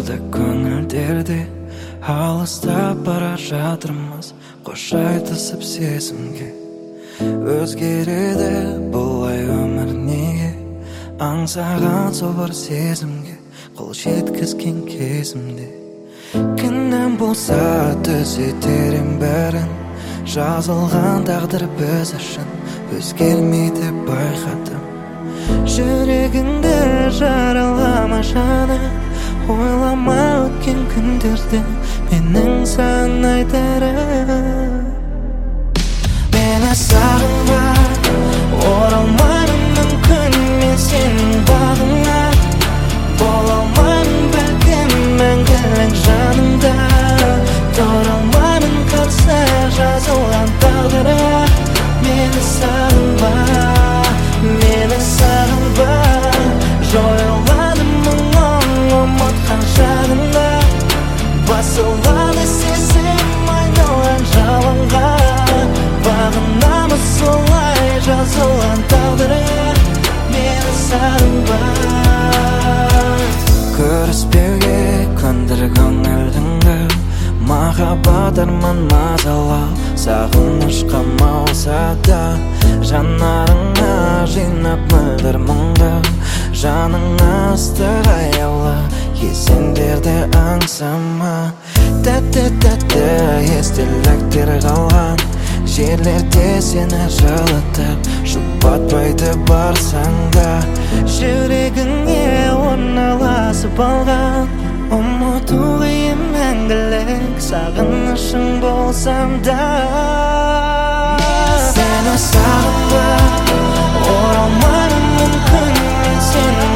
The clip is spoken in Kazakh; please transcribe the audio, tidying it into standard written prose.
Бөлек көңілдерде алыстап бара жатырмыз, қош айтысып сезімге. Өзгереді бұлай өмір неге, аңсаған сол бір сезімге қол жеткізген кезімде. Кінәм болса түзетерім бәрін, жазылған тағдыр біз үшін өзгермейді байқадым. Жүрегіңді жаралама жаным, ойлама өткен күндерді менің саған айтарым. Мені сағынба, оралмаймын мүмкін мен сенің бағыңа. Бола алмаймын бәлкім мәңгілік жаныңда, тұра алмаймын қалса жазылған тағдырға. Мені сағынба, мені сағынба, жойылады мұңың ұмытқан шағында. Басылады сезім айналған жалынға, бағынамыз солай жазылған тағдырға. Мені сағынба. Көріспеуге көндір көңіліңді, махаббат арман мазалау, сағыныш қамалса да. Жанарыңа жинап мөлдір мұңды, жаныңа ыстық аяулы есендерді аңсама. Тәтті естеліктер қалған жерлерде сені жылытып, жұбатпайды барсаң да. Жүрегіңе орналасып алған, ұмыту қиын мәңгілік сағынышың болсам да. Сені сағынба, оралмаймын мүмкін мен сені